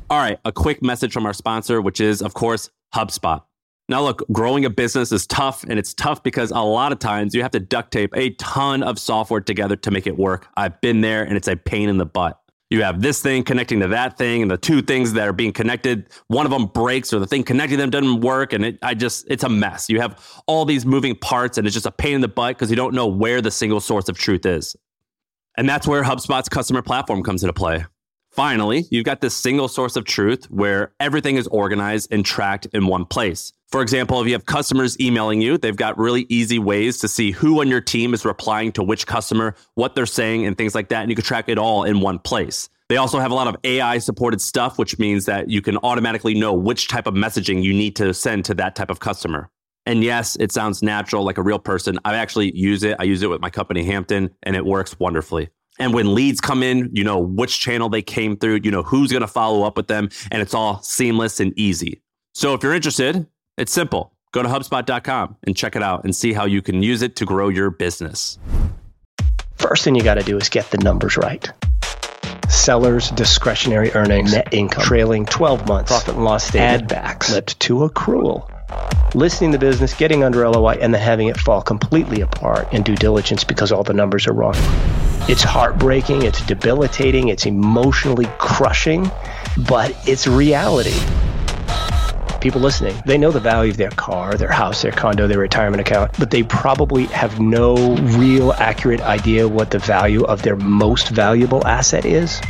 All right, a quick message from our sponsor, which is, of course, HubSpot. Now, look, growing a business is tough, and it's tough because a lot of times you have to duct tape a ton of software together to make it work. I've been there, and it's a pain in the butt. You have this thing connecting to that thing, and the two things that are being connected, one of them breaks, or the thing connecting them doesn't work, and it's a mess. You have all these moving parts, and it's just a pain in the butt because you don't know where the single source of truth is. And that's where HubSpot's customer platform comes into play. Finally, you've got this single source of truth where everything is organized and tracked in one place. For example, if you have customers emailing you, they've got really easy ways to see who on your team is replying to which customer, what they're saying, and things like that. And you can track it all in one place. They also have a lot of AI supported stuff, which means that you can automatically know which type of messaging you need to send to that type of customer. And yes, it sounds natural, like a real person. I actually use it. I use it with my company, Hampton, and it works wonderfully. And when leads come in, you know which channel they came through, you know who's going to follow up with them, and it's all seamless and easy. So if you're interested, it's simple. Go to HubSpot.com and check it out and see how you can use it to grow your business. First thing you got to do is get the numbers right. Sellers' discretionary earnings, net income, trailing 12 months, profit and loss statement, add backs, flipped to accrual. Listing the business, getting under LOI, and then having it fall completely apart in due diligence because all the numbers are wrong. It's heartbreaking, it's debilitating, it's emotionally crushing, but it's reality. People listening, they know the value of their car, their house, their condo, their retirement account, but they probably have no real accurate idea what the value of their most valuable asset is,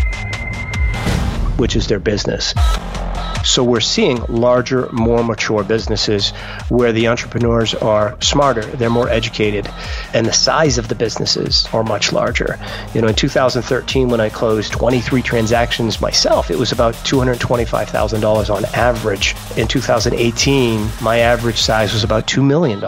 which is their business. So we're seeing larger, more mature businesses where the entrepreneurs are smarter, they're more educated, and the size of the businesses are much larger. You know, in 2013, when I closed 23 transactions myself, it was about $225,000 on average. In 2018, my average size was about $2 million.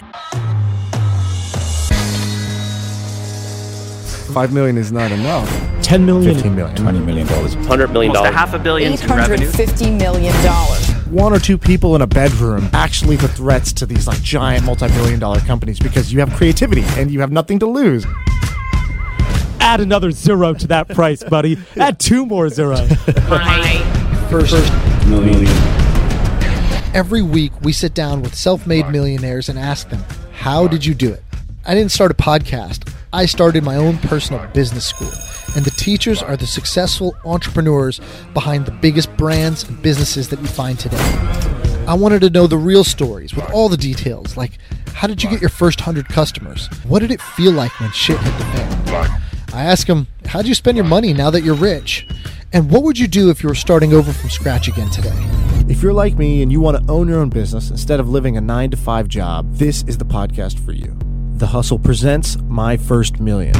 $5 million is not enough. $10 million, $15 million, $20 million, $100 million, almost $500 million in revenue. $850 million. One or two people in a bedroom actually the threats to these like giant multi-billion-dollar companies because you have creativity and you have nothing to lose. Add another zero to that price, buddy. Add two more zeros. First million. Every week, we sit down with self-made millionaires and ask them, how did you do it? I didn't start a podcast. I started my own personal business school, and the teachers are the successful entrepreneurs behind the biggest brands and businesses that you find today. I wanted to know the real stories with all the details, like how did you get your first 100 customers? What did it feel like when shit hit the fan? I asked them, how'd you spend your money now that you're rich? And what would you do if you were starting over from scratch again today? If you're like me and you want to own your own business instead of living a 9-to-5 job, this is the podcast for you. The Hustle presents My First Million.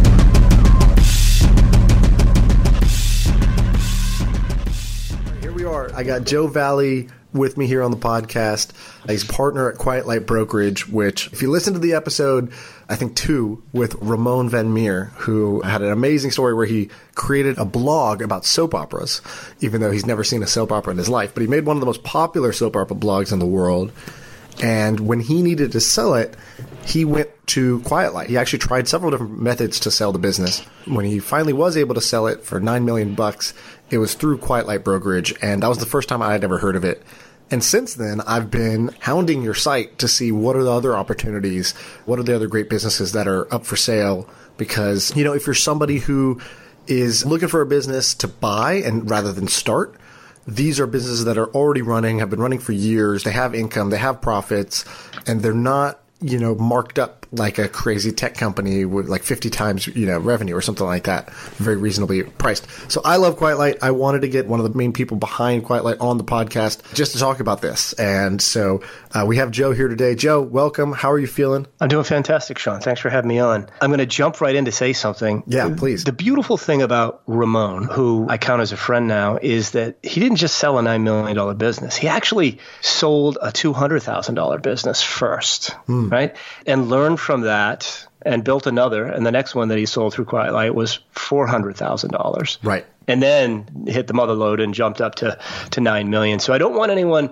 Here we are. I got Joe Valli with me here on the podcast. He's a partner at Quiet Light Brokerage, which, if you listen to the episode, I think 2, with Ramon Van Meer, who had an amazing story where he created a blog about soap operas, even though he's never seen a soap opera in his life. But he made one of the most popular soap opera blogs in the world. And when he needed to sell it, he went to Quiet Light. He actually tried several different methods to sell the business. When he finally was able to sell it for $9 million, it was through Quiet Light Brokerage, and that was the first time I had ever heard of it. And since then, I've been hounding your site to see what are the other opportunities, what are the other great businesses that are up for sale. Because, you know, if you're somebody who is looking for a business to buy and rather than start, these are businesses that are already running, have been running for years. They have income, they have profits, and they're not, you know, marked up like a crazy tech company with like 50 times, you know, revenue or something like that. Very reasonably priced. So I love Quiet Light. I wanted to get one of the main people behind Quiet Light on the podcast just to talk about this. And so we have Joe here today. Joe, welcome. How are you feeling? I'm doing fantastic, Sean. Thanks for having me on. I'm going to jump right in to say something. Yeah, please. The beautiful thing about Ramon, who I count as a friend now, is that he didn't just sell a $9 million business. He actually sold a $200,000 business first, right? And learned from that and built another. And the next one that he sold through Quiet Light was $400,000. Right. And then hit the mother load and jumped up to $9 million. So I don't want anyone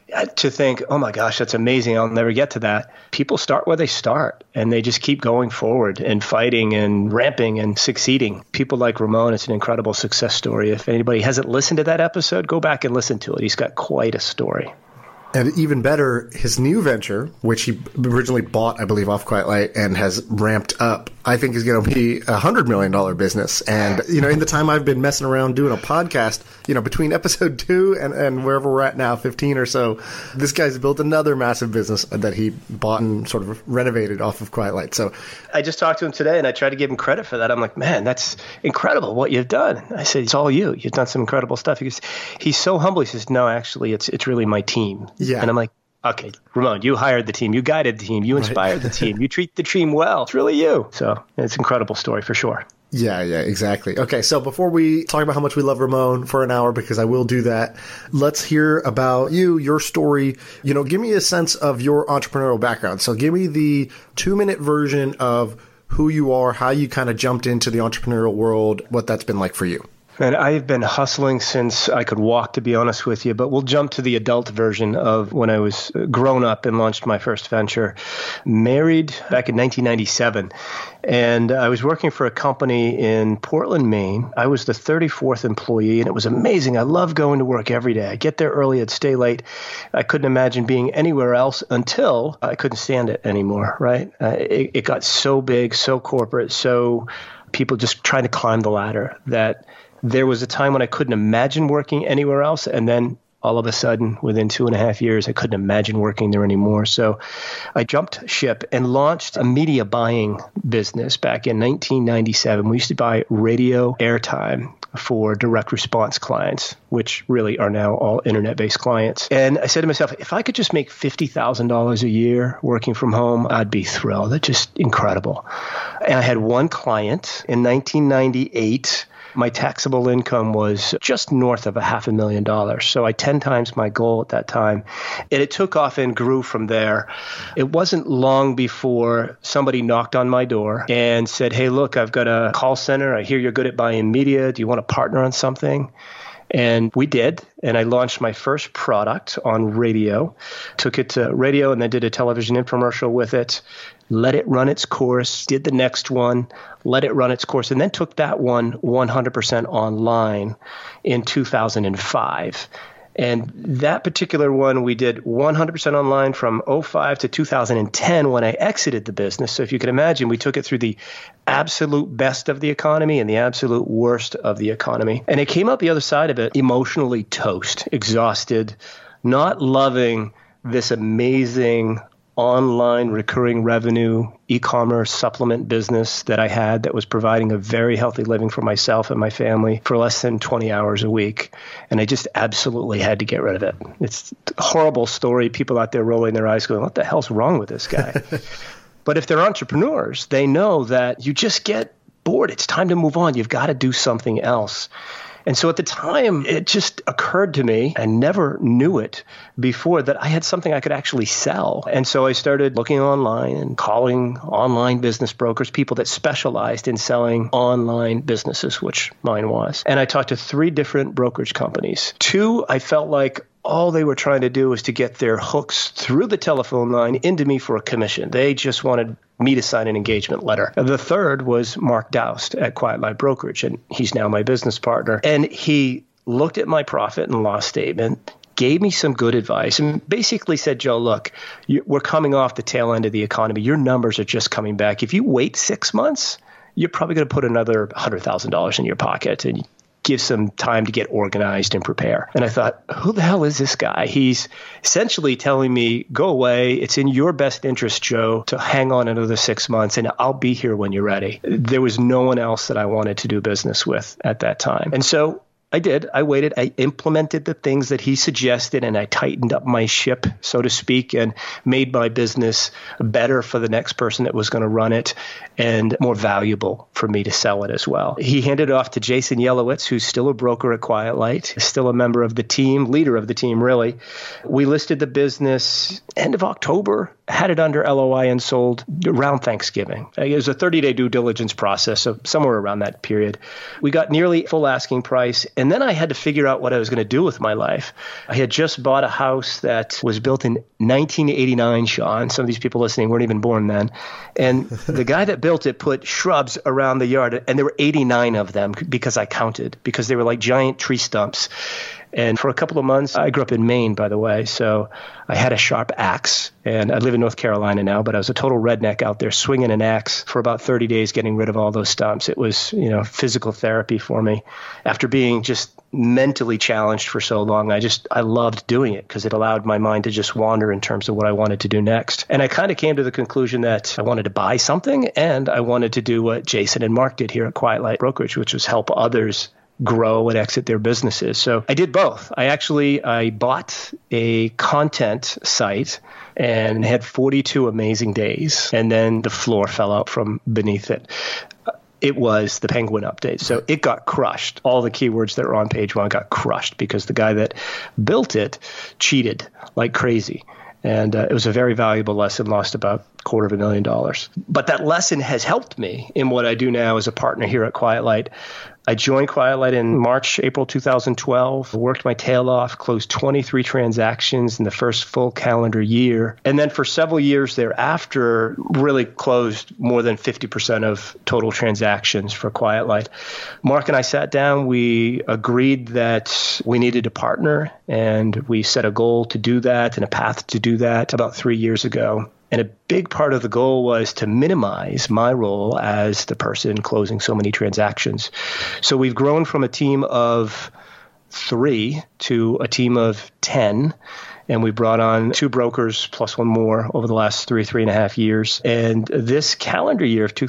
to think, oh my gosh, that's amazing. I'll never get to that. People start where they start, and they just keep going forward and fighting and ramping and succeeding. People like Ramon, it's an incredible success story. If anybody hasn't listened to that episode, go back and listen to it. He's got quite a story. And even better, his new venture, which he originally bought, I believe, off Quiet Light and has ramped up, I think is going to be a $100 million business. And, in the time I've been messing around doing a podcast, between episode 2 and wherever we're at now, 15 or so, this guy's built another massive business that he bought and sort of renovated off of Quiet Light. So I just talked to him today and I tried to give him credit for that. I'm like, man, that's incredible what you've done. I said, it's all you. You've done some incredible stuff. He's so humble. He says, no, actually, it's really my team. Yeah. And I'm like, okay, Ramon, you hired the team. You guided the team. You inspired the team. You treat the team well. It's really you. So it's an incredible story for sure. Yeah, exactly. Okay, so before we talk about how much we love Ramon for an hour, because I will do that, let's hear about you, your story. Give me a sense of your entrepreneurial background. So give me the 2-minute version of who you are, how you kind of jumped into the entrepreneurial world, what that's been like for you. And I've been hustling since I could walk, to be honest with you. But we'll jump to the adult version of when I was grown up and launched my first venture. Married back in 1997. And I was working for a company in Portland, Maine. I was the 34th employee, and it was amazing. I loved going to work every day. I'd get there early, I'd stay late. I couldn't imagine being anywhere else until I couldn't stand it anymore, right? It got so big, so corporate, so people just trying to climb the ladder that there was a time when I couldn't imagine working anywhere else. And then all of a sudden, within 2.5 years, I couldn't imagine working there anymore. So I jumped ship and launched a media buying business back in 1997. We used to buy radio airtime for direct response clients, which really are now all internet-based clients. And I said to myself, if I could just make $50,000 a year working from home, I'd be thrilled. That's just incredible. And I had one client in 1998. My taxable income was just north of $500,000. So I 10 times my goal at that time. And it took off and grew from there. It wasn't long before somebody knocked on my door and said, hey, look, I've got a call center. I hear you're good at buying media. Do you want to partner on something? And we did. And I launched my first product on radio, took it to radio and then did a television infomercial with it, let it run its course, did the next one, let it run its course, and then took that one 100% online in 2005. And that particular one, we did 100% online from 2005 to 2010 when I exited the business. So if you can imagine, we took it through the absolute best of the economy and the absolute worst of the economy. And it came out the other side of it emotionally toast, exhausted, not loving this amazing online recurring revenue e-commerce supplement business that I had that was providing a very healthy living for myself and my family for less than 20 hours a week. And I just absolutely had to get rid of it. It's a horrible story. People out there rolling their eyes going, what the hell's wrong with this guy? But if they're entrepreneurs, they know that you just get bored. It's time to move on. You've got to do something else. And so at the time, it just occurred to me, I never knew it before, that I had something I could actually sell. And so I started looking online and calling online business brokers, people that specialized in selling online businesses, which mine was. And I talked to 3 different brokerage companies. 2, I felt like all they were trying to do was to get their hooks through the telephone line into me for a commission. They just wanted me to sign an engagement letter. The 3rd was Mark Doust at Quiet Light Brokerage, and he's now my business partner. And he looked at my profit and loss statement, gave me some good advice, and basically said, Joe, look, we're coming off the tail end of the economy. Your numbers are just coming back. If you wait 6 months, you're probably going to put another $100,000 in your pocket, and give some time to get organized and prepare. And I thought, who the hell is this guy? He's essentially telling me, go away. It's in your best interest, Joe, to hang on another 6 months, and I'll be here when you're ready. There was no one else that I wanted to do business with at that time. And so I did. I waited. I implemented the things that he suggested, and I tightened up my ship, so to speak, and made my business better for the next person that was going to run it and more valuable for me to sell it as well. He handed it off to Jason Yelowitz, who's still a broker at Quiet Light, still a member of the team, leader of the team, really. We listed the business end of October, had it under LOI and sold around Thanksgiving. It was a 30-day due diligence process, so somewhere around that period. We got nearly full asking price, and then I had to figure out what I was going to do with my life. I had just bought a house that was built in 1989, Sean. Some of these people listening weren't even born then. And the guy that built it put shrubs around the yard, and there were 89 of them because I counted, because they were like giant tree stumps. And for a couple of months, I grew up in Maine, by the way, so I had a sharp axe. And I live in North Carolina now, but I was a total redneck out there swinging an axe for about 30 days, getting rid of all those stumps. It was, physical therapy for me. After being just mentally challenged for so long, I loved doing it because it allowed my mind to just wander in terms of what I wanted to do next. And I kind of came to the conclusion that I wanted to buy something, and I wanted to do what Jason and Mark did here at Quiet Light Brokerage, which was help others grow and exit their businesses. So I did both. I bought a content site and had 42 amazing days, and then the floor fell out from beneath it. It was the Penguin update. So it got crushed. All the keywords that were on page one got crushed because the guy that built it cheated like crazy. And it was a very valuable lesson, lost about $250,000. But that lesson has helped me in what I do now as a partner here at Quiet Light. I joined Quiet Light in April 2012, worked my tail off, closed 23 transactions in the first full calendar year. And then for several years thereafter, really closed more than 50% of total transactions for Quiet Light. Mark and I sat down. We agreed that we needed to partner, and we set a goal to do that and a path to do that about 3 years ago. And a big part of the goal was to minimize my role as the person closing so many transactions. So we've grown from a team of 3 to a team of 10. And we brought on 2 brokers plus one more over the last 3.5 years. And this calendar year of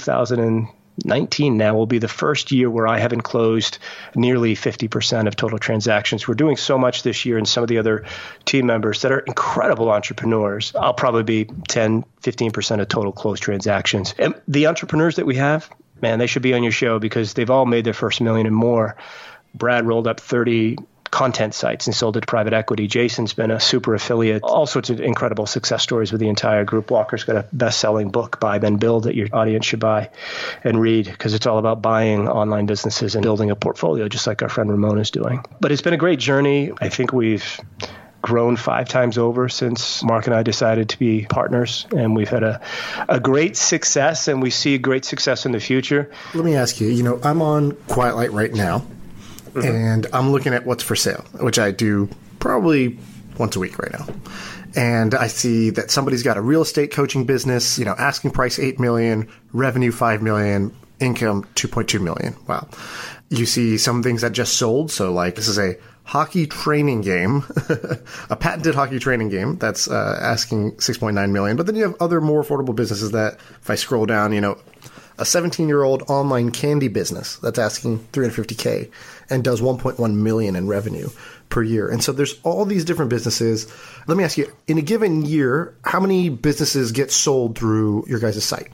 2019 now will be the first year where I haven't closed nearly 50% of total transactions. We're doing so much this year, and some of the other team members that are incredible entrepreneurs, I'll probably be 10, 15% of total closed transactions. And the entrepreneurs that we have, man, they should be on your show because they've all made their first $1 million and more. Brad rolled up 30 content sites and sold it to private equity. Jason's been a super affiliate, all sorts of incredible success stories with the entire group. Walker's got a best-selling book, Buy Then Build, that your audience should buy and read because it's all about buying online businesses and building a portfolio, just like our friend Ramon is doing. But it's been a great journey. I think we've grown 5 times over since Mark and I decided to be partners, and we've had a great success, and we see great success in the future. Let me ask you, I'm on Quiet Light right now. Mm-hmm. And I'm looking at what's for sale, which I do probably once a week right now. And I see that somebody's got a real estate coaching business, asking price $8 million, revenue $5 million, income $2.2 million. Wow. You see some things that just sold. So like this is a hockey training game, a patented hockey training game that's asking $6.9 million. But then you have other more affordable businesses that, if I scroll down, a 17-year-old online candy business that's asking $350K and does $1.1 million in revenue per year. And so there's all these different businesses. Let me ask you, in a given year, how many businesses get sold through your guys' site?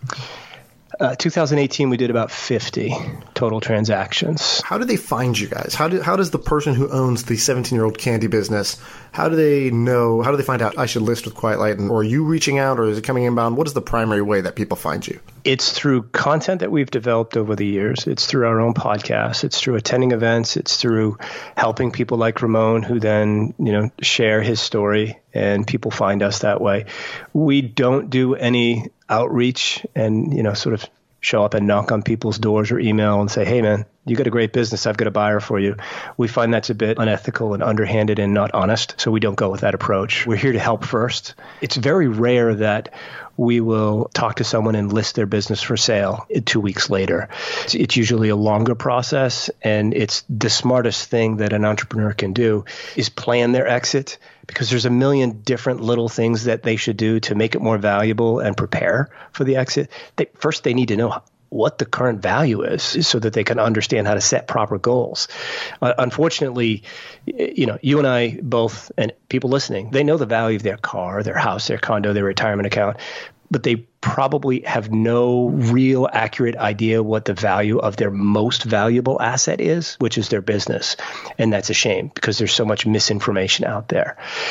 2018, we did about 50 total transactions. How do they find you guys? How does the person who owns the 17-year-old candy business, how do they find out I should list with Quiet Light? Or are you reaching out, or is it coming inbound? What is the primary way that people find you? It's through content that we've developed over the years. It's through our own podcast. It's through attending events. It's through helping people like Ramon, who then, share his story, and people find us that way. We don't do any outreach and, sort of show up and knock on people's doors or email and say, hey, man, you got a great business. I've got a buyer for you. We find that's a bit unethical and underhanded and not honest. So we don't go with that approach. We're here to help first. It's very rare that we will talk to someone and list their business for sale 2 weeks later. It's usually a longer process, and it's the smartest thing that an entrepreneur can do is plan their exit, because there's a million different little things that they should do to make it more valuable and prepare for the exit. First, they need to know what the current value is so that they can understand how to set proper goals. Unfortunately, you and I both, and people listening, they know the value of their car, their house, their condo, their retirement account, but they probably have no real accurate idea what the value of their most valuable asset is, which is their business. And that's a shame because there's so much misinformation out there.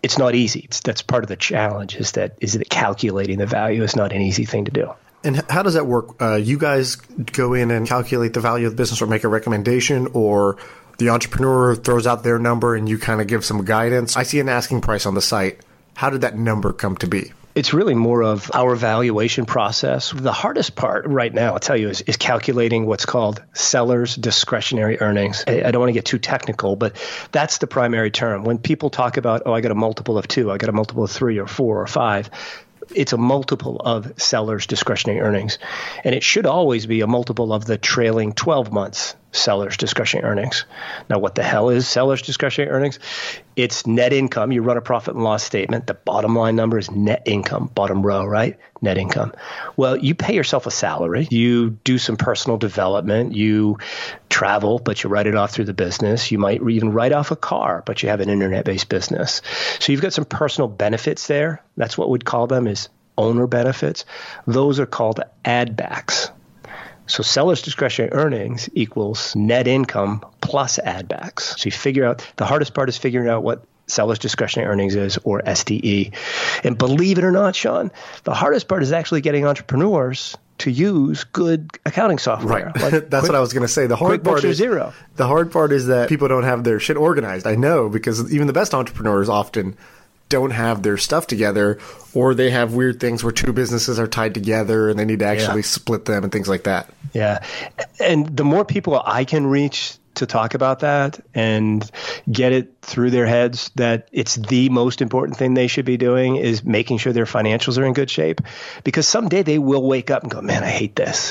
it's not easy. That's part of the challenge is that calculating the value is not an easy thing to do. And how does that work? You guys go in and calculate the value of the business or make a recommendation, or the entrepreneur throws out their number and you kind of give some guidance? I see an asking price on the site. How did that number come to be? It's really more of our valuation process. The hardest part right now, I'll tell you, is calculating what's called seller's discretionary earnings. I don't want to get too technical, but that's the primary term. When people talk about, I got a multiple of 2, I got a multiple of 3 or 4 or 5, it's a multiple of seller's discretionary earnings. And it should always be a multiple of the trailing 12 months seller's discretionary earnings. Now, what the hell is seller's discretionary earnings? It's net income. You run a profit and loss statement. The bottom line number is net income, bottom row, right? Net income. Well, you pay yourself a salary. You do some personal development. You travel, but you write it off through the business. You might even write off a car, but you have an internet-based business. So you've got some personal benefits there. That's what we'd call them is owner benefits. Those are called add backs. So seller's discretionary earnings equals net income plus add backs. So you figure out, the hardest part is figuring out what seller's discretionary earnings is, or SDE. And believe it or not, Sean, the hardest part is actually getting entrepreneurs to use good accounting software. Right. Like that's what I was going to say. The hard part is Xero. The hard part is that people don't have their shit organized. I know, because even the best entrepreneurs often don't have their stuff together, or they have weird things where 2 businesses are tied together and they need to actually split them and things like that. Yeah. And the more people I can reach to talk about that and get it through their heads that it's the most important thing they should be doing is making sure their financials are in good shape, because someday they will wake up and go, man, I hate this.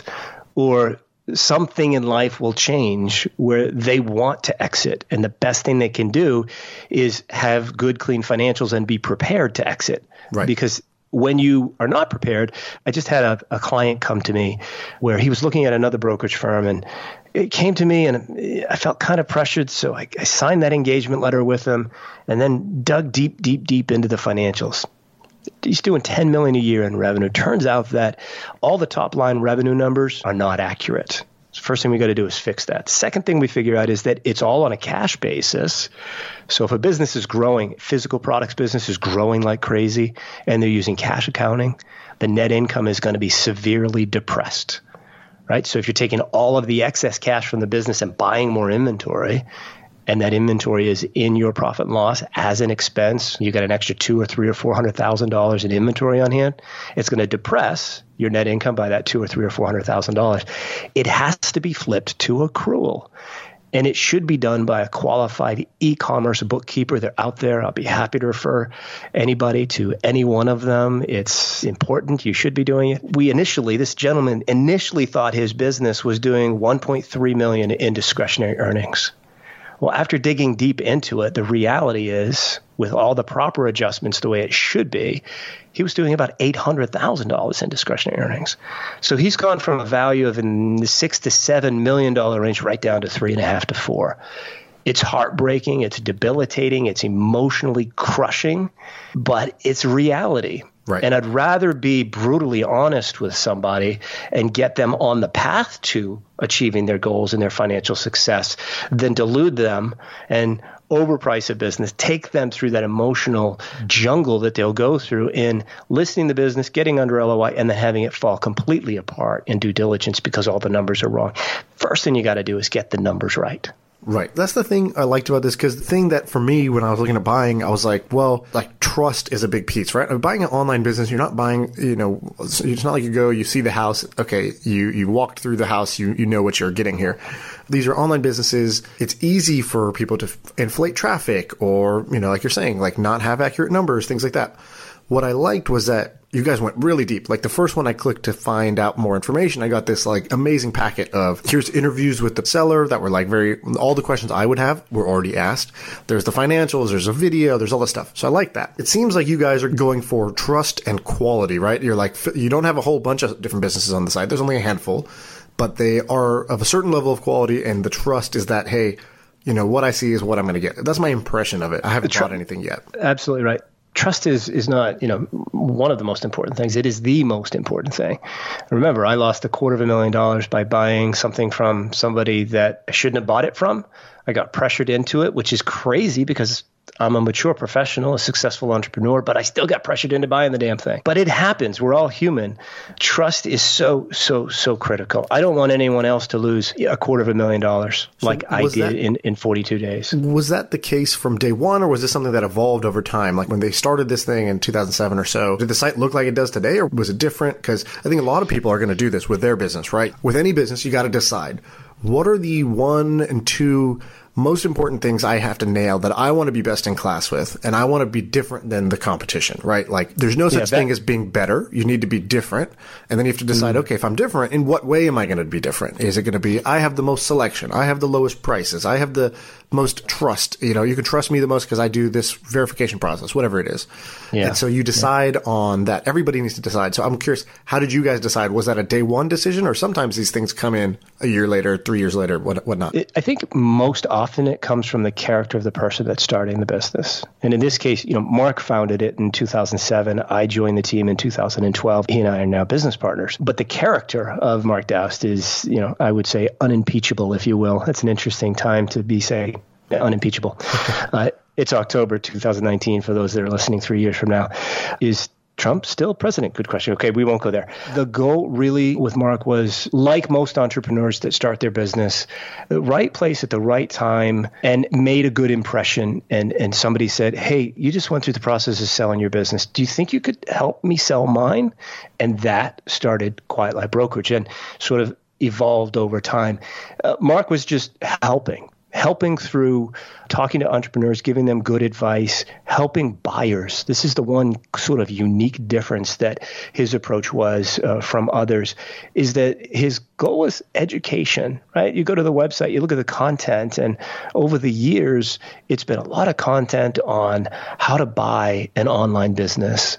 Or something in life will change where they want to exit. And the best thing they can do is have good, clean financials and be prepared to exit. Right. Because when you are not prepared, I just had a client come to me where he was looking at another brokerage firm, and it came to me and I felt kind of pressured. So I signed that engagement letter with him and then dug deep into the financials. He's doing $10 million a year in revenue. Turns out that all the top line revenue numbers are not accurate. So first thing we got to do is fix that. Second thing we figure out is that it's all on a cash basis. So if a business is growing, physical products business is growing like crazy, and they're using cash accounting, the net income is going to be severely depressed, right? So if you're taking all of the excess cash from the business and buying more inventory, and that inventory is in your profit and loss as an expense, you got an extra $200,000 or $300,000 or $400,000 in inventory on hand, it's going to depress your net income by that $200,000 or $300,000 or $400,000. It has to be flipped to accrual. And it should be done by a qualified e-commerce bookkeeper. They're out there. I'll be happy to refer anybody to any one of them. It's important. You should be doing it. This gentleman initially thought his business was doing $1.3 million in discretionary earnings. Well, after digging deep into it, the reality is, with all the proper adjustments the way it should be, he was doing about $800,000 in discretionary earnings. So he's gone from a value of in the $6 to $7 million range right down to $3.5 to $4. It's heartbreaking. It's debilitating. It's emotionally crushing, but it's reality. Right. And I'd rather be brutally honest with somebody and get them on the path to achieving their goals and their financial success than delude them and overprice a business, take them through that emotional jungle that they'll go through in listing the business, getting under LOI, and then having it fall completely apart in due diligence because all the numbers are wrong. First thing you got to do is get the numbers right. Right. That's the thing I liked about this, because the thing that for me, when I was looking at buying, I was like, well, like trust is a big piece, right? Buying an online business, you're not buying, it's not like you go, you see the house. Okay. You walked through the house, you know what you're getting here. These are online businesses. It's easy for people to inflate traffic or, like you're saying, like not have accurate numbers, things like that. What I liked was that you guys went really deep. Like the first one I clicked to find out more information, I got this like amazing packet of here's interviews with the seller that were like all the questions I would have were already asked. There's the financials, there's a video, there's all this stuff. So I like that. It seems like you guys are going for trust and quality, right? You're like, you don't have a whole bunch of different businesses on the side. There's only a handful, but they are of a certain level of quality. And the trust is that, hey, what I see is what I'm going to get. That's my impression of it. I haven't bought anything yet. Absolutely right. Trust is not, one of the most important things. It is the most important thing. Remember, I lost $250,000 by buying something from somebody that I shouldn't have bought it from. I got pressured into it, which is crazy because I'm a mature professional, a successful entrepreneur, but I still got pressured into buying the damn thing. But it happens. We're all human. Trust is so critical. I don't want anyone else to lose $250,000 like I did in 42 days. Was that the case from day one, or was this something that evolved over time? Like when they started this thing in 2007 or so, did the site look like it does today, or was it different? Because I think a lot of people are going to do this with their business, right? With any business, you got to decide, what are the 1 and 2 most important things I have to nail that I want to be best in class with, and I want to be different than the competition, right? Like there's no such thing as being better. You need to be different. And then you have to decide, okay, if I'm different, in what way am I going to be different? Is it going to be, I have the most selection, I have the lowest prices, I have the most trust, you can trust me the most because I do this verification process, whatever it is. Yeah. And so you decide on that. Everybody needs to decide. So I'm curious, how did you guys decide? Was that a day one decision, or sometimes these things come in a year later, 3 years later, whatnot? I think most often it comes from the character of the person that's starting the business. And in this case, Mark founded it in 2007. I joined the team in 2012. He and I are now business partners. But the character of Mark Daoust is, I would say unimpeachable, if you will. That's an interesting time to be saying unimpeachable. It's October 2019 for those that are listening 3 years from now. Is Trump still president? Good question. Okay, we won't go there. The goal really with Mark was, like most entrepreneurs that start their business, the right place at the right time, and made a good impression. And somebody said, hey, you just went through the process of selling your business. Do you think you could help me sell mine? And that started Quiet Light Brokerage and sort of evolved over time. Mark was just helping through talking to entrepreneurs, giving them good advice, helping buyers. This is the one sort of unique difference that his approach was from others, is that his goal was education, right? You go to the website, you look at the content, and over the years, it's been a lot of content on how to buy an online business,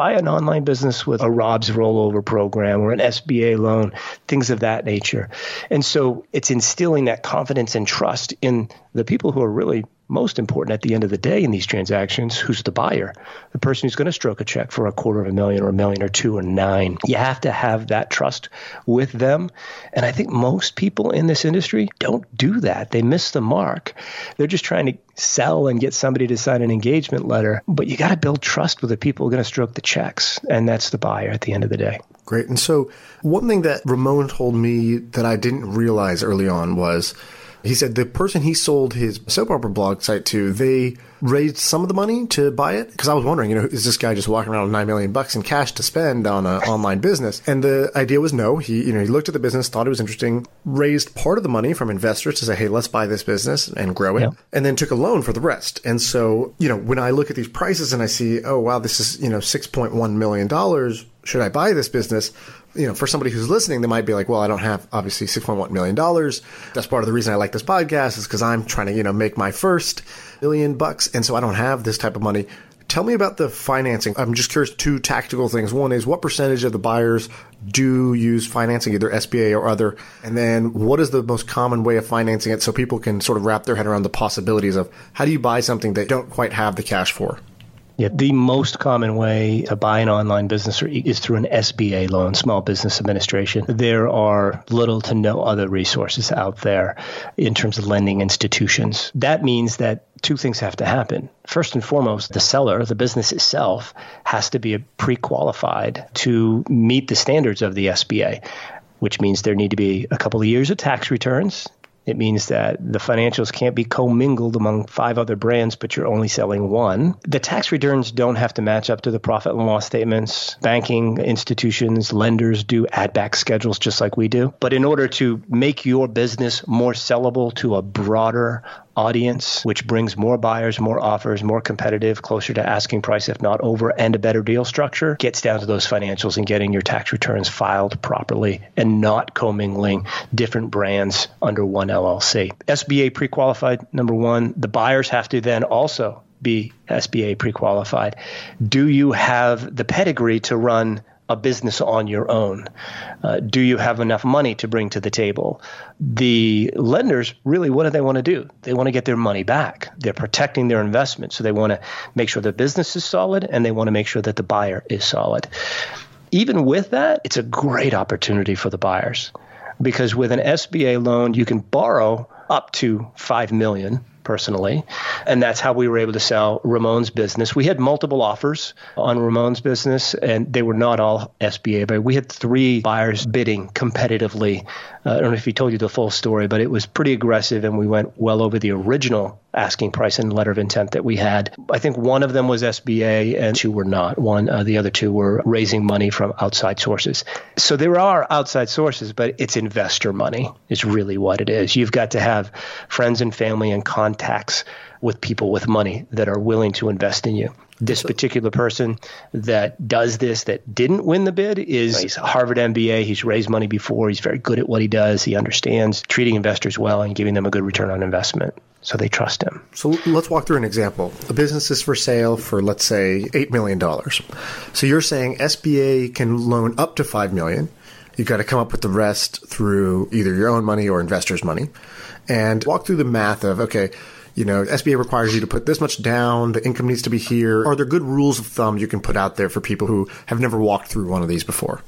with a Rob's rollover program or an SBA loan, things of that nature. And so it's instilling that confidence and trust in the people who are really most important at the end of the day in these transactions. Who's the buyer? The person who's going to stroke a check for $250,000 or $1 million or $2 million or $9 million. You have to have that trust with them. And I think most people in this industry don't do that. They miss the mark. They're just trying to sell and get somebody to sign an engagement letter. But you got to build trust with the people who are going to stroke the checks. And that's the buyer at the end of the day. Great. And so one thing that Ramon told me that I didn't realize early on was, he said the person he sold his soap opera blog site to, they raised some of the money to buy it. Because I was wondering, is this guy just walking around with $9 million in cash to spend on an online business? And the idea was no. He looked at the business, thought it was interesting, raised part of the money from investors to say, hey, let's buy this business and grow it, yeah, and then took a loan for the rest. And so, when I look at these prices and I see, oh, wow, this is, $6.1 million. Should I buy this business? For somebody who's listening, they might be like, well, I don't have obviously $6.1 million. That's part of the reason I like this podcast, is because I'm trying to, make my first $1 million. And so I don't have this type of money. Tell me about the financing. I'm just curious, 2 tactical things. One is, what percentage of the buyers do use financing, either SBA or other? And then what is the most common way of financing it so people can sort of wrap their head around the possibilities of how do you buy something they don't quite have the cash for? Yeah, the most common way to buy an online business is through an SBA loan, Small Business Administration. There are little to no other resources out there in terms of lending institutions. That means that 2 things have to happen. First and foremost, the seller, the business itself, has to be pre-qualified to meet the standards of the SBA, which means there need to be a couple of years of tax returns. It means that the financials can't be commingled among 5 other brands, but you're only selling one. The tax returns don't have to match up to the profit and loss statements. Banking institutions, lenders do add-back schedules just like we do. But in order to make your business more sellable to a broader audience, which brings more buyers, more offers, more competitive, closer to asking price, if not over, and a better deal structure, gets down to those financials and getting your tax returns filed properly and not commingling different brands under one LLC. SBA pre-qualified, number one. The buyers have to then also be SBA pre-qualified. Do you have the pedigree to run a business on your own? Do you have enough money to bring to the table? The lenders, really, what do they want to do? They want to get their money back. They're protecting their investment. So they want to make sure the business is solid, and they want to make sure that the buyer is solid. Even with that, it's a great opportunity for the buyers, because with an SBA loan, you can borrow up to $5 million. personally. And that's how we were able to sell Ramon's business. We had multiple offers on Ramon's business, and they were not all SBA, but we had 3 buyers bidding competitively. I don't know if he told you the full story, but it was pretty aggressive, and we went well over the original asking price and letter of intent that we had. I think one of them was SBA and 2 were not. The other 2 were raising money from outside sources. So there are outside sources, but it's investor money is really what it is. You've got to have friends and family and contacts with people with money that are willing to invest in you. This particular person that does this, that didn't win the bid, he's a Harvard MBA. He's raised money before. He's very good at what he does. He understands treating investors well and giving them a good return on investment. So they trust him. So let's walk through an example. A business is for sale for, let's say, $8 million. So you're saying SBA can loan up to $5 million. You've got to come up with the rest through either your own money or investors' money. And walk through the math of, okay, SBA requires you to put this much down. The income needs to be here. Are there good rules of thumb you can put out there for people who have never walked through one of these before?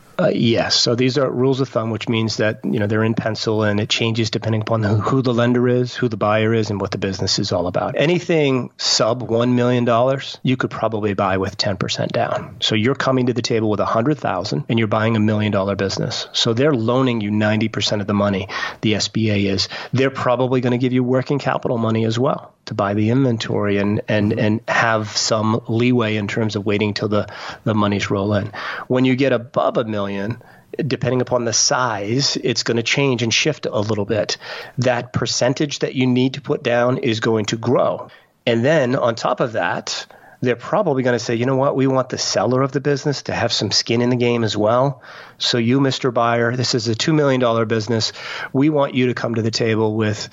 Yes. So these are rules of thumb, which means that, they're in pencil and it changes depending upon who the lender is, who the buyer is, and what the business is all about. Anything sub $1 million, you could probably buy with 10% down. So you're coming to the table with $100,000 and you're buying $1 million business. So they're loaning you 90% of the money, the SBA is. They're probably going to give you working capital money as well to buy the inventory and have some leeway in terms of waiting till the monies roll in. When you get above $1 million, depending upon the size, it's going to change and shift a little bit. That percentage that you need to put down is going to grow. And then on top of that, they're probably going to say, you know what, we want the seller of the business to have some skin in the game as well. So you, Mr. Buyer, this is a $2 million business. We want you to come to the table with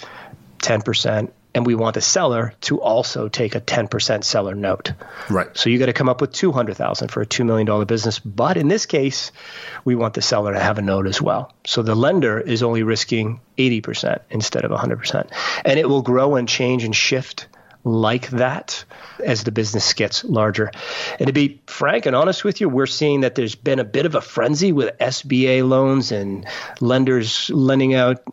10%. And we want the seller to also take a 10% seller note. Right. So you got to come up with $200,000 for a $2 million business. But in this case, we want the seller to have a note as well. So the lender is only risking 80% instead of 100%. And it will grow and change and shift like that as the business gets larger. And to be frank and honest with you, we're seeing that there's been a bit of a frenzy with SBA loans and lenders lending out,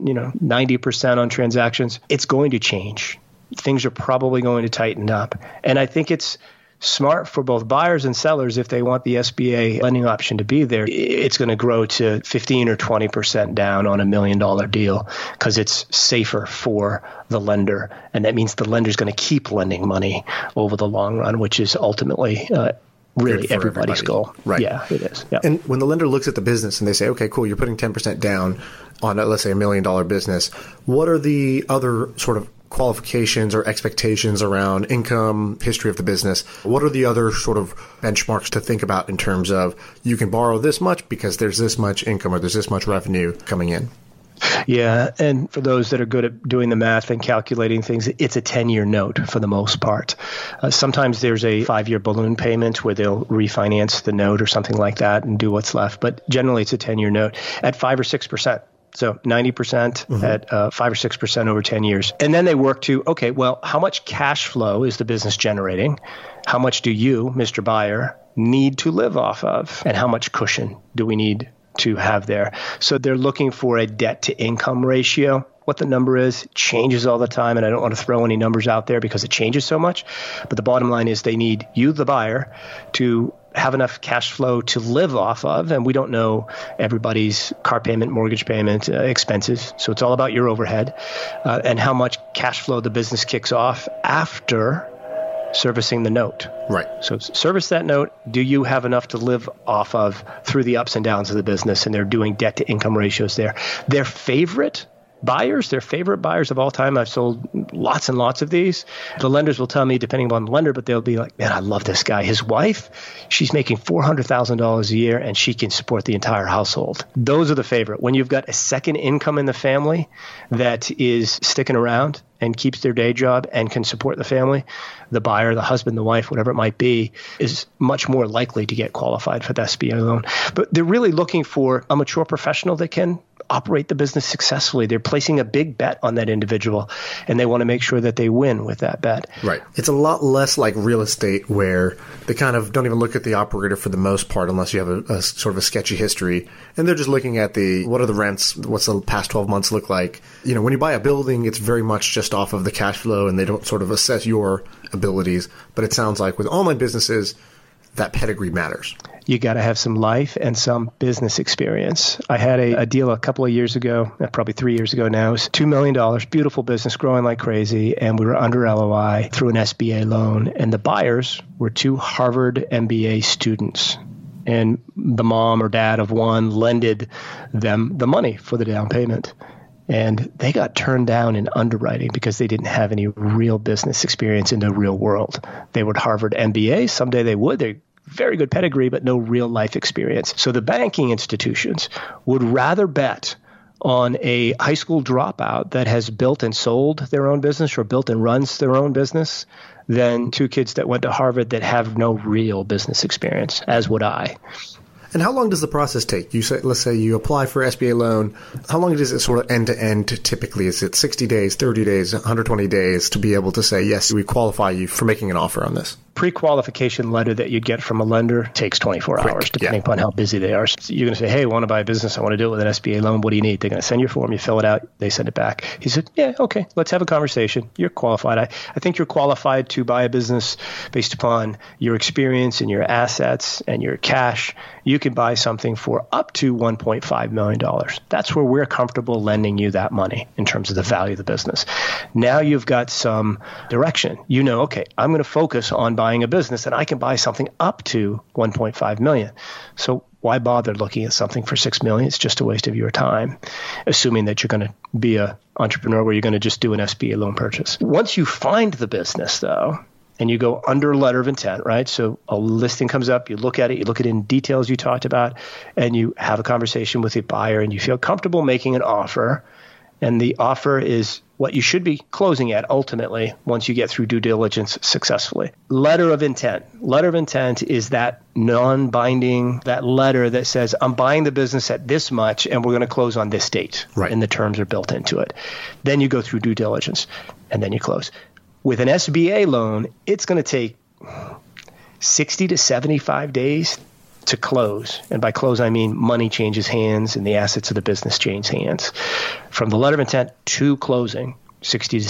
90% on transactions. It's going to change. Things are probably going to tighten up. And I think it's smart for both buyers and sellers if they want the SBA lending option to be there. It's going to grow to 15 or 20% down on $1 million deal because it's safer for the lender. And that means the lender is going to keep lending money over the long run, which is ultimately really everybody's goal. Right. Yeah, it is. Yep. And when the lender looks at the business and they say, okay, cool, you're putting 10% down on, let's say, $1 million business, what are the other sort of qualifications or expectations around income, history of the business? What are the other sort of benchmarks to think about in terms of you can borrow this much because there's this much income or there's this much revenue coming in? Yeah. And for those that are good at doing the math and calculating things, it's a 10-year note for the most part. Sometimes there's a 5-year balloon payment where they'll refinance the note or something like that and do what's left. But generally, it's a 10-year note at 5 or 6%. So 90% at 5 or 6% over 10 years. And then they work to, okay, well, how much cash flow is the business generating? How much do you, Mr. Buyer, need to live off of? And how much cushion do we need to have there? So they're looking for a debt to income ratio. What the number is changes all the time, and I don't want to throw any numbers out there because it changes so much. But the bottom line is they need you, the buyer, to have enough cash flow to live off of, and we don't know everybody's car payment, mortgage payment, expenses. So it's all about your overhead and how much cash flow the business kicks off after servicing the note. Right. So service that note. Do you have enough to live off of through the ups and downs of the business? And they're doing debt to income ratios there. Their favorite buyers of all time. I've sold lots and lots of these. The lenders will tell me, depending upon the lender, but they'll be like, man, I love this guy. His wife, she's making $400,000 a year and she can support the entire household. Those are the favorite. When you've got a second income in the family that is sticking around and keeps their day job and can support the family, the buyer, the husband, the wife, whatever it might be, is much more likely to get qualified for the SBA loan. But they're really looking for a mature professional that can operate the business successfully. They're placing a big bet on that individual, and they want to make sure that they win with that bet. Right. It's a lot less like real estate where they kind of don't even look at the operator for the most part unless you have a sort of a sketchy history. And they're just looking at what are the rents, what's the past 12 months look like. When you buy a building, it's very much just just off of the cash flow and they don't sort of assess your abilities. But it sounds like with online businesses, that pedigree matters. You got to have some life and some business experience. I had a deal a couple of years ago, probably 3 years ago now. It was $2 million, beautiful business, growing like crazy. And we were under LOI through an SBA loan. And the buyers were 2 Harvard MBA students. And the mom or dad of one lended them the money for the down payment. And they got turned down in underwriting because they didn't have any real business experience in the real world. They were Harvard MBA. Someday they would. They're very good pedigree, but no real life experience. So the banking institutions would rather bet on a high school dropout that has built and sold their own business or built and runs their own business than 2 kids that went to Harvard that have no real business experience, as would I. And how long does the process take? Let's say you apply for SBA loan. How long does it sort of end to end typically? Is it 60 days, 30 days, 120 days to be able to say, yes, we qualify you for making an offer on this? Pre-qualification letter that you'd get from a lender takes 24 hours, depending upon how busy they are. So you're going to say, hey, I want to buy a business. I want to do it with an SBA loan. What do you need? They're going to send you a form. You fill it out. They send it back. He said, yeah, okay, let's have a conversation. You're qualified. I think you're qualified to buy a business based upon your experience and your assets and your cash. You can buy something for up to $1.5 million. That's where we're comfortable lending you that money in terms of the value of the business. Now you've got some direction. You know, okay, I'm going to focus on buying a business and I can buy something up to $1.5 million. So why bother looking at something for $6 million? It's just a waste of your time, assuming that you're going to be an entrepreneur where you're going to just do an SBA loan purchase. Once you find the business, though, and you go under letter of intent, right? So a listing comes up, you look at it in details you talked about, and you have a conversation with the buyer and you feel comfortable making an offer. And the offer is what you should be closing at ultimately once you get through due diligence successfully. Letter of intent. Letter of intent is that non-binding, that letter that says, I'm buying the business at this much and we're going to close on this date. Right. And the terms are built into it. Then you go through due diligence and then you close. With an SBA loan, it's going to take 60 to 75 days to close. And by close, I mean money changes hands and the assets of the business change hands. From the letter of intent to closing, 60 to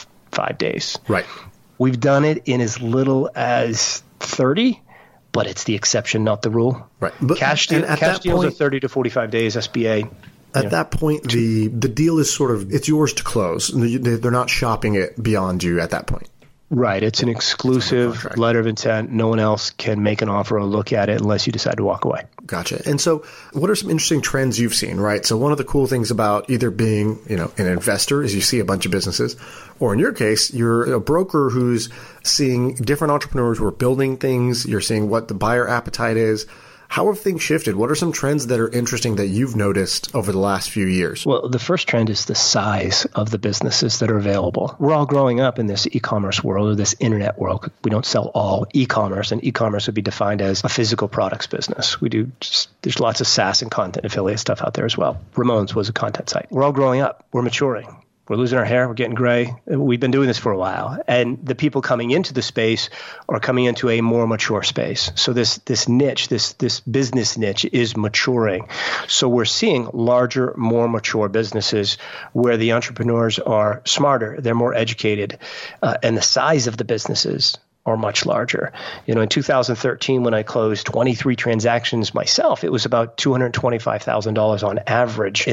75 days. Right. We've done it in as little as 30, but it's the exception, not the rule. Right. But, cash deals are 30 to 45 days, SBA. At that point, the deal is sort of, it's yours to close. They're not shopping it beyond you at that point. Right. It's an exclusive letter of intent. No one else can make an offer or look at it unless you decide to walk away. Gotcha. And so what are some interesting trends you've seen, right? So one of the cool things about either being, an investor is you see a bunch of businesses, or in your case, you're a broker who's seeing different entrepreneurs who are building things. You're seeing what the buyer appetite is. How have things shifted? What are some trends that are interesting that you've noticed over the last few years? Well, the first trend is the size of the businesses that are available. We're all growing up in this e-commerce world or this internet world. We don't sell all e-commerce, and e-commerce would be defined as a physical products business. There's lots of SaaS and content affiliate stuff out there as well. Ramones was a content site. We're all growing up. We're maturing. We're losing our hair. We're getting gray. We've been doing this for a while. And the people coming into the space are coming into a more mature space. So this niche, this business niche is maturing. So we're seeing larger, more mature businesses where the entrepreneurs are smarter. They're more educated. And the size of the businesses are much larger. In 2013, when I closed 23 transactions myself, it was about $225,000 on average. In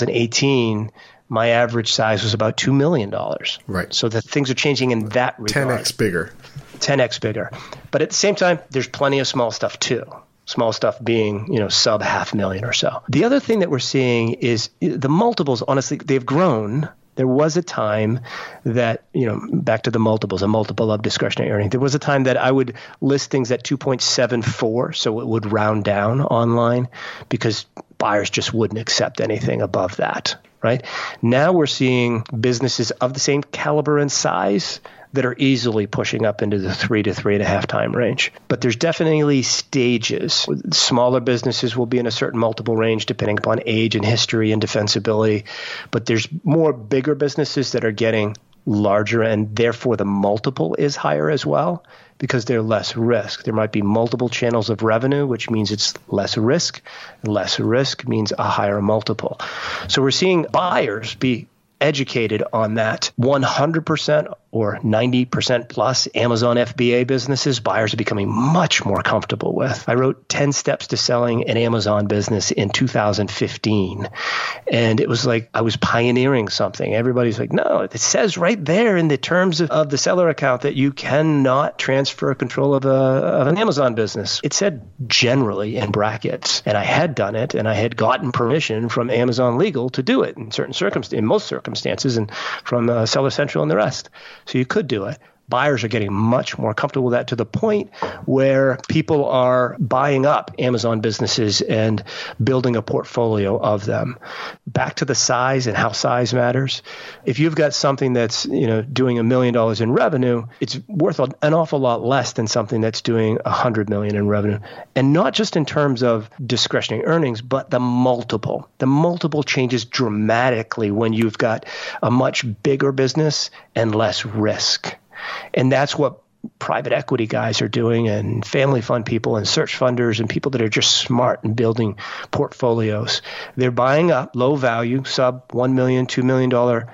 2018, my average size was about $2 million. Right. So that things are changing in that regard. 10x bigger. 10x bigger. But at the same time, there's plenty of small stuff too. Small stuff being, sub $500,000 or so. The other thing that we're seeing is the multiples, honestly, they've grown. There was a time that, back to the multiples, a multiple of discretionary earning. There was a time that I would list things at 2.74, so it would round down online because buyers just wouldn't accept anything above that, right? Now we're seeing businesses of the same caliber and size that are easily pushing up into the 3 to 3.5 time range. But there's definitely stages. Smaller businesses will be in a certain multiple range depending upon age and history and defensibility. But there's more bigger businesses that are getting larger, and therefore the multiple is higher as well because they're less risk. There might be multiple channels of revenue, which means it's less risk. Less risk means a higher multiple. So we're seeing buyers be educated on that. 100% or 90% plus Amazon FBA businesses, buyers are becoming much more comfortable with. I wrote 10 Steps to Selling an Amazon Business in 2015. And it was like I was pioneering something. Everybody's like, no, it says right there in the terms of the seller account that you cannot transfer control of an Amazon business. It said generally in brackets. And I had done it, and I had gotten permission from Amazon Legal to do it in most circumstances, and from Seller Central and the rest. So you could do it. Buyers are getting much more comfortable with that, to the point where people are buying up Amazon businesses and building a portfolio of them. Back to the size and how size matters. If you've got something that's doing $1 million in revenue, it's worth an awful lot less than something that's doing $100 million in revenue. And not just in terms of discretionary earnings, but the multiple. The multiple changes dramatically when you've got a much bigger business and less risk. And that's what private equity guys are doing, and family fund people and search funders and people that are just smart in building portfolios. They're buying up low value, sub $1 million, $2 million,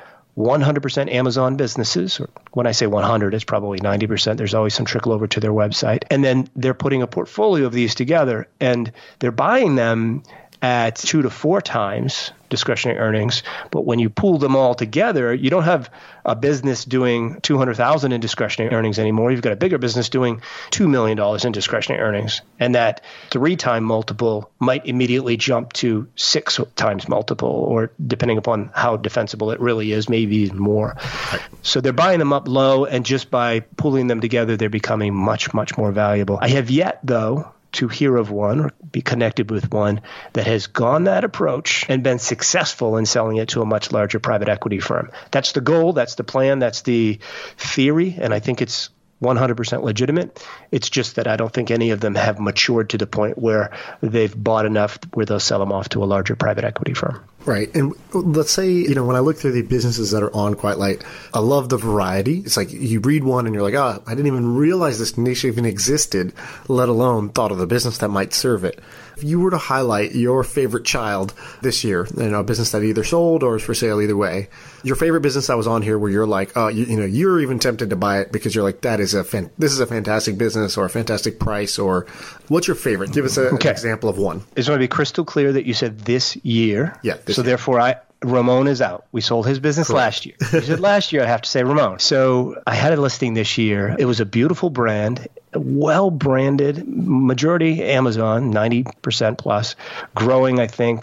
100% Amazon businesses. When I say 100, it's probably 90%. There's always some trickle over to their website. And then they're putting a portfolio of these together, and they're buying them at 2 to 4 times discretionary earnings. But when you pool them all together, you don't have a business doing $200,000 in discretionary earnings anymore. You've got a bigger business doing $2 million in discretionary earnings. And that 3-time multiple might immediately jump to 6 times multiple, or depending upon how defensible it really is, maybe even more. So they're buying them up low, and just by pooling them together, they're becoming much, much more valuable. I have yet, though, to hear of one or be connected with one that has gone that approach and been successful in selling it to a much larger private equity firm. That's the goal. That's the plan. That's the theory. And I think it's 100% legitimate. It's just that I don't think any of them have matured to the point where they've bought enough where they'll sell them off to a larger private equity firm. Right. And let's say, when I look through the businesses that are on Quiet Light, I love the variety. It's like you read one and you're like, oh, I didn't even realize this niche even existed, let alone thought of a business that might serve it. If you were to highlight your favorite child this year, a business that either sold or is for sale either way, your favorite business that was on here where you're like, oh, you're even tempted to buy it because you're like, this is a fantastic business or a fantastic price, or what's your favorite? Give us an example of one. I just want to be crystal clear that you said this year. Yeah. So therefore, Ramon is out. We sold his business last year. You said last year, I have to say Ramon. So I had a listing this year. It was a beautiful brand, well branded, majority Amazon, 90% plus, growing, I think,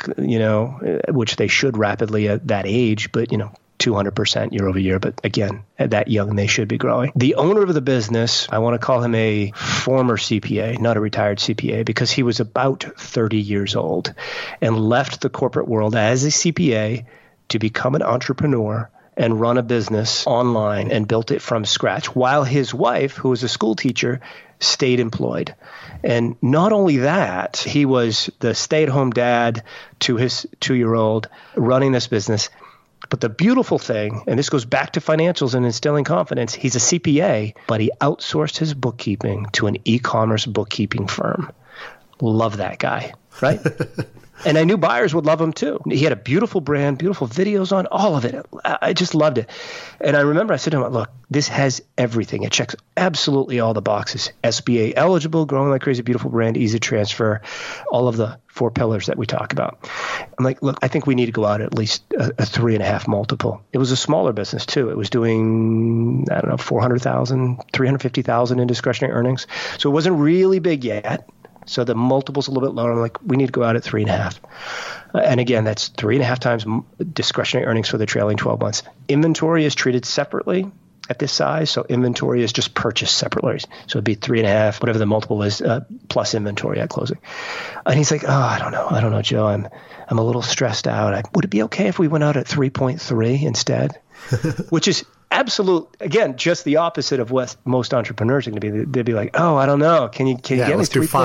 which they should rapidly at that age, but, 200% year over year. But again, at that young, they should be growing. The owner of the business, I want to call him a former CPA, not a retired CPA, because he was about 30 years old and left the corporate world as a CPA to become an entrepreneur and run a business online and built it from scratch, while his wife, who was a school teacher, stayed employed. And not only that, he was the stay-at-home dad to his 2-year-old running this business. But the beautiful thing, and this goes back to financials and instilling confidence, he's a CPA, but he outsourced his bookkeeping to an e-commerce bookkeeping firm. Love that guy, right? And I knew buyers would love him too. He had a beautiful brand, beautiful videos on, all of it. I just loved it. And I remember I said to him, look, this has everything. It checks absolutely all the boxes. SBA eligible, growing like crazy, beautiful brand, easy transfer, all of the 4 pillars that we talk about. I'm like, look, I think we need to go out at least a 3.5 multiple. It was a smaller business too. It was doing, I don't know, 400,000, 350,000 in discretionary earnings. So it wasn't really big yet. So the multiple's a little bit lower. I'm like, we need to go out at 3.5. And again, that's 3.5 times discretionary earnings for the trailing 12 months. Inventory is treated separately at this size. So inventory is just purchased separately. So it'd be 3.5, whatever the multiple is, plus inventory at closing. And he's like, oh, I don't know, Joe. I'm a little stressed out. Would it be okay if we went out at 3.3 instead? Which is absolute, again, just the opposite of what most entrepreneurs are going to be. They'd be like, oh, I don't know. Can you get me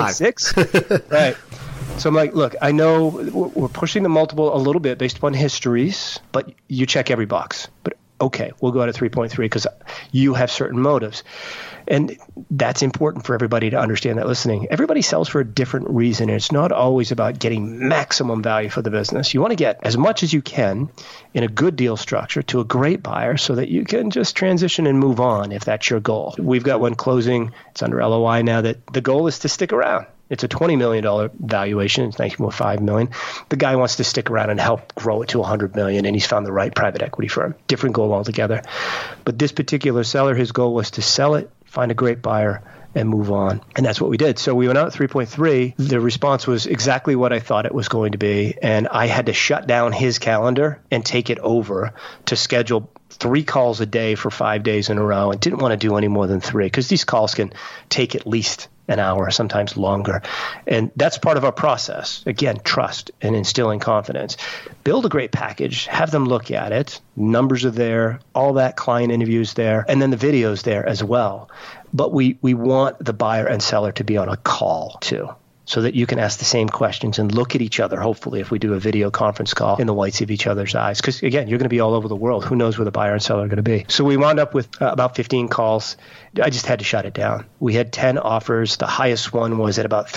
3.6? Right. So I'm like, look, I know we're pushing the multiple a little bit based upon histories, but you check every box. But Okay, we'll go out at 3.3 because you have certain motives. And that's important for everybody to understand that listening. Everybody sells for a different reason. And it's not always about getting maximum value for the business. You want to get as much as you can in a good deal structure to a great buyer so that you can just transition and move on if that's your goal. We've got one closing. It's under LOI now that the goal is to stick around. It's a $20 million valuation. It's $19.5 million. The guy wants to stick around and help grow it to $100 million, and he's found the right private equity firm. Different goal altogether. But this particular seller, his goal was to sell it, find a great buyer, and move on. And that's what we did. So we went out at 3.3. The response was exactly what I thought it was going to be. And I had to shut down his calendar and take it over to schedule 3 calls a day for 5 days in a row. I didn't want to do any more than 3 because these calls can take at least an hour, sometimes longer. And that's part of our process. Again, trust and instilling confidence. Build a great package, have them look at it. Numbers are there, all that client interviews there, and then the video's there as well. But we want the buyer and seller to be on a call too, so that you can ask the same questions and look at each other, hopefully, if we do a video conference call, in the whites of each other's eyes. Because, again, you're going to be all over the world. Who knows where the buyer and seller are going to be? So we wound up with about 15 calls. I just had to shut it down. We had 10 offers. The highest one was at about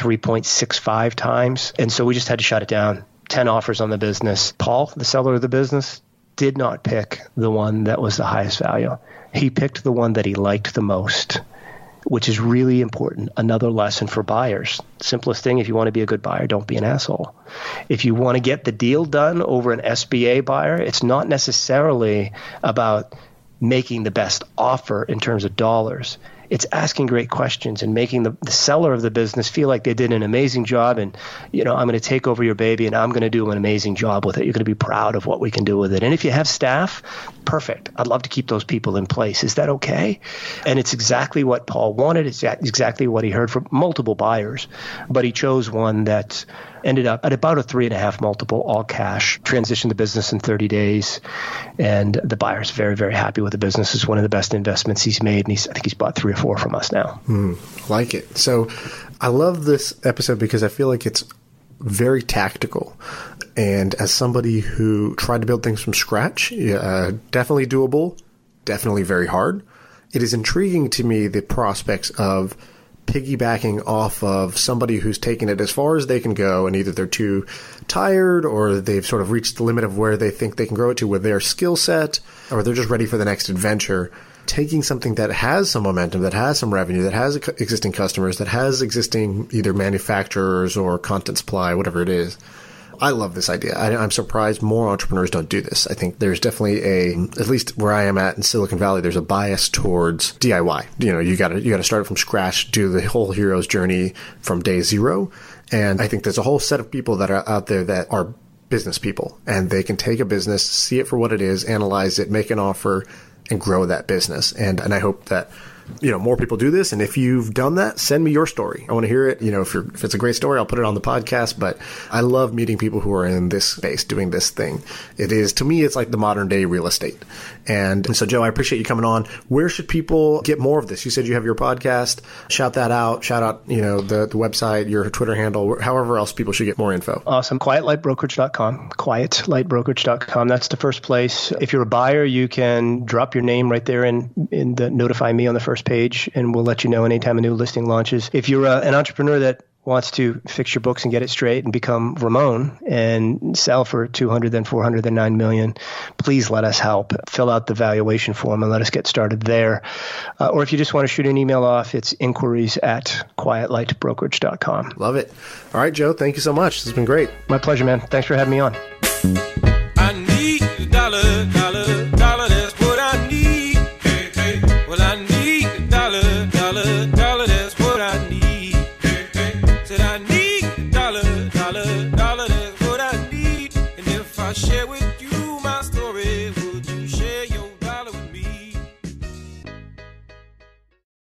3.65 times. And so we just had to shut it down. 10 offers on the business. Paul, the seller of the business, did not pick the one that was the highest value. He picked the one that he liked the most, which is really important. Another lesson for buyers. Simplest thing, if you want to be a good buyer, don't be an asshole. If you want to get the deal done over an SBA buyer, it's not necessarily about making the best offer in terms of dollars. It's asking great questions and making the seller of the business feel like they did an amazing job and, I'm going to take over your baby and I'm going to do an amazing job with it. You're going to be proud of what we can do with it. And if you have staff, perfect. I'd love to keep those people in place. Is that okay? And it's exactly what Paul wanted. It's exactly what he heard from multiple buyers. But he chose one that ended up at about a 3.5 multiple, all cash, transitioned the business in 30 days. And the buyer's very, very happy with the business. It's one of the best investments he's made. And I think he's bought 3 or 4 from us now. Like it. So I love this episode because I feel like it's very tactical. And as somebody who tried to build things from scratch, definitely doable, definitely very hard. It is intriguing to me, the prospects of piggybacking off of somebody who's taken it as far as they can go, and either they're too tired or they've sort of reached the limit of where they think they can grow it to with their skill set, or they're just ready for the next adventure. Taking something that has some momentum, that has some revenue, that has existing customers, that has existing either manufacturers or content supply, whatever it is. I love this idea. I'm surprised more entrepreneurs don't do this. I think there's definitely at least where I am at in Silicon Valley, there's a bias towards DIY. You got to start it from scratch, do the whole hero's journey from day zero. And I think there's a whole set of people that are out there that are business people, and they can take a business, see it for what it is, analyze it, make an offer, and grow that business. And I hope that more people do this. And if you've done that, send me your story. I want to hear it. If it's a great story, I'll put it on the podcast. But I love meeting people who are in this space doing this thing. It is, to me, it's like the modern day real estate. And so, Joe, I appreciate you coming on. Where should people get more of this? You said you have your podcast. Shout that out. Shout out, the website, your Twitter handle, however else people should get more info. Awesome. QuietLightBrokerage.com. QuietLightBrokerage.com. That's the first place. If you're a buyer, you can drop your name right there in the notify me on the first page, and we'll let you know anytime a new listing launches. If you're an entrepreneur that wants to fix your books and get it straight and become Ramon and sell for 200, then 400, then 9 million, please let us help. Fill out the valuation form and let us get started there. Or if you just want to shoot an email off, it's inquiries@quietlightbrokerage.com. Love it. All right, Joe, thank you so much. This has been great. My pleasure, man. Thanks for having me on. I need a dollar, that's what I need. Hey, hey. Well, I need a dollar, that's what I need. Hey, hey. Said I need a dollar, that's what I need. And if I share with